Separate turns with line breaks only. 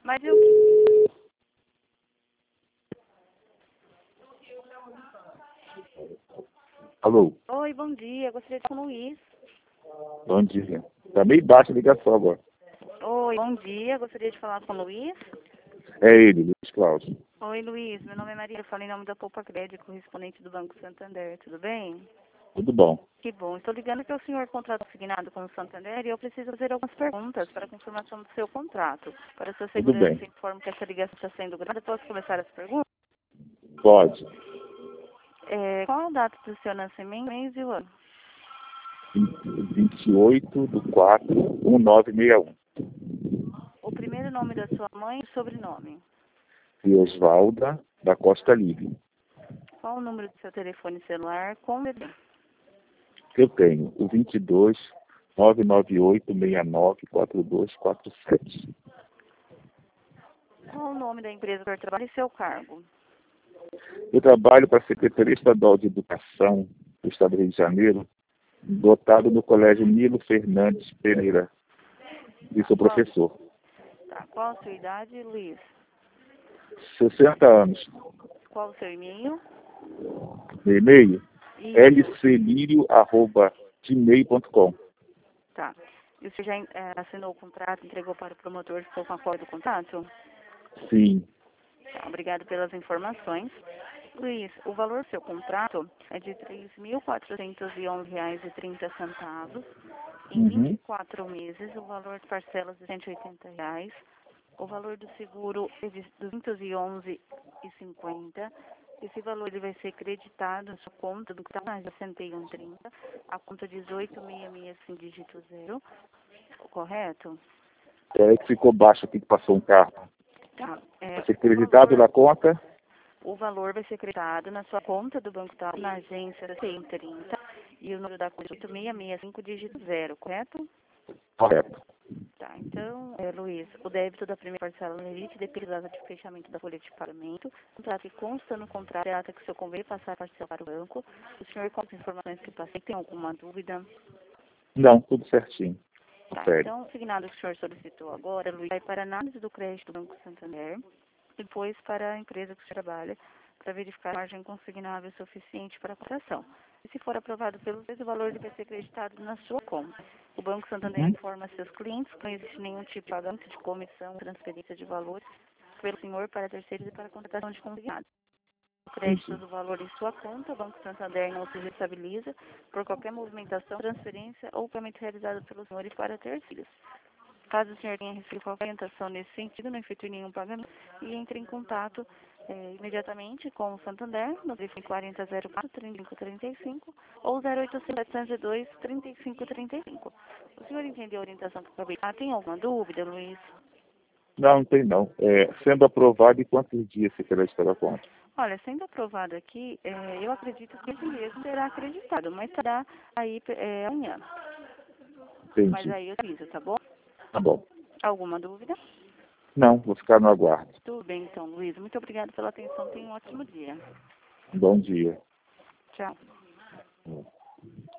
Mas eu que...
Alô,
Oi, bom dia. Gostaria de falar com o Luiz.
bom dia. Tá meio baixa a ligação agora.
Oi, bom dia. Gostaria de falar com o Luiz.
É ele, Luiz Cláudio.
Oi, Luiz. Meu nome é Maria. Eu falo em nome da Poupa Crédito, correspondente do Banco Santander. Tudo bem?
Tudo bom?
Que bom. Estou ligando que o senhor contrato assignado com o Santander e eu preciso fazer algumas perguntas para a confirmação do seu contrato. Para a sua
Tudo
segurança,
bem.
informo que essa ligação está sendo gravada. Posso começar as perguntas?
Pode.
Qual a data do seu nascimento, mês e o ano?
28/4/1961.
O primeiro nome da sua mãe e sobrenome.
E Osvalda da Costa Livre.
Qual o número do seu telefone celular com DDD?
Eu tenho o 22/998/69/4247.
Qual o nome da empresa que o senhor trabalha e seu cargo?
Eu trabalho para a Secretaria Estadual de Educação do Estado do Rio de Janeiro, dotado no Colégio Nilo Fernandes Pereira. E sou professor.
Tá. Qual a sua idade, Luiz?
60 anos.
Qual o seu e-mail?
Meu e-mail?
E...
lclirio@gmail.com.
Tá. E você já assinou o contrato, entregou para o promotor, ficou com a cópia do contrato?
Sim.
Tá. Obrigado pelas informações. Luiz, o valor do seu contrato é de R$ 3.411,30. Em 24 meses, o valor de parcelas de R$ 180. O valor do seguro é de R$ 211,50. Esse valor ele vai ser creditado na sua conta do que está na 6130, a conta 18665 dígito 0, correto?
É que ficou baixo aqui que passou um carro.
Tá.
Vai ser creditado na conta?
O valor vai ser creditado na sua conta do Banco Itaú, na agência 6130, e o número da conta é 8665 dígito 0, correto?
Correto.
Tá, então, Luiz, o débito da primeira parcela no limite depende da data de fechamento da folha de pagamento. O contrato que consta no contrato é a data que o senhor convém passar a parcela para o banco. O senhor, com as informações que passei, tem alguma dúvida?
Não, tudo certinho.
Tá,
Sério.
então, o signado que o senhor solicitou agora, Luiz, vai para a análise do crédito do Banco Santander, depois para a empresa que o senhor trabalha, para verificar a margem consignável suficiente para a cotação. E se for aprovado pelos dois, o valor vai ser acreditado na sua conta. O Banco Santander informa seus clientes que não existe nenhum tipo de pagamento de comissão, transferência de valores pelo senhor para terceiros e para a contratação de consignado. O crédito do valor em sua conta, o Banco Santander não se responsabiliza por qualquer movimentação, transferência ou pagamento realizado pelo senhor e para terceiros. Caso o senhor tenha recebido qualquer orientação nesse sentido, não efetue nenhum pagamento e entre em contato imediatamente com o Santander, no telefone 4004-3535 ou 0800-702-3535. O senhor entendeu a orientação que eu acabei de dar? Tem alguma dúvida, Luiz?
Não tem não. Sendo aprovado, em quantos dias você quer estar a conta?
Olha, sendo aprovado aqui, eu acredito que esse mesmo será acreditado, mas será aí amanhã.
Entendi.
Mas aí eu aviso, tá bom?
Tá bom.
Alguma dúvida?
Não, vou ficar no aguardo.
Tudo bem, então, Luiz. Muito obrigada pela atenção. Tenha um ótimo dia.
Bom dia.
Tchau.